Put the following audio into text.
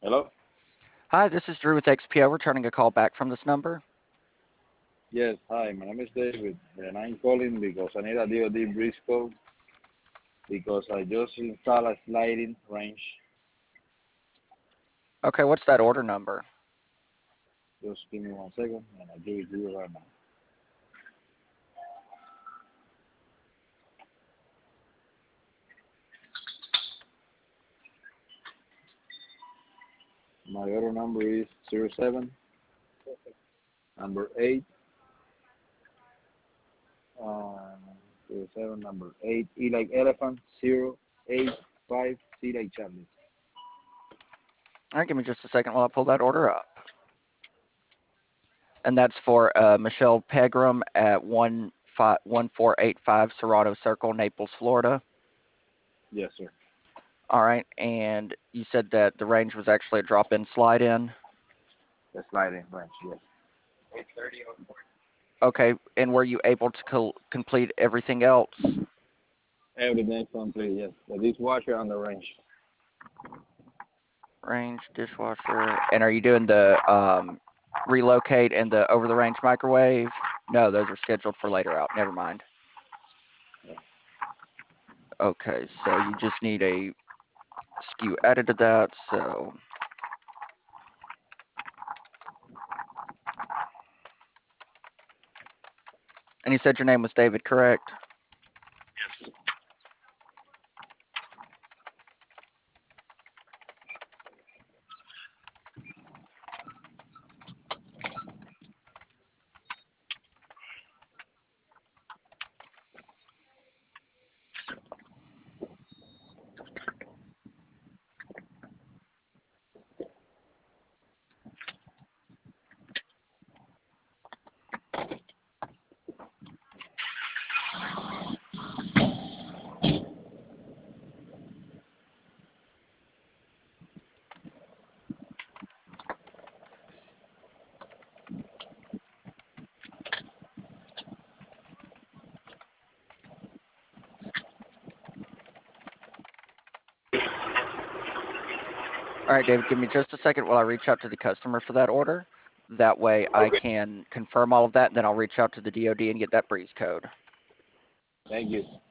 Hello? Hi, this is Drew with XPO, returning a call back from this number. Yes, hi, my name is David, and I'm calling because I need a DoD breeze code because I just installed a sliding range. Okay, what's that order number? Just give me 1 second, and I'll give it to you right now. My order number is 07, number 8, uh, 07, number 8, E like elephant, 085, C like Charlie. All right, give me just a second while I pull that order up. And that's for Michelle Pegram at 1485 Serato Circle, Naples, Florida. Yes, sir. All right, and you said that the range was actually a drop-in slide-in. The sliding range, yes. Okay, and were you able to complete everything else? Everything complete, yes. The dishwasher and the range. Range, dishwasher, and are you doing the relocate and the over-the-range microwave? No, those are scheduled for later out. Never mind. Okay, so you just need a SKU added to that. So, and you said your name was David, correct? Yes. All right, David, give me just a second while I reach out to the customer for that order. That way I Okay. can confirm all of that, and then I'll reach out to the DoD and get that breeze code. Thank you.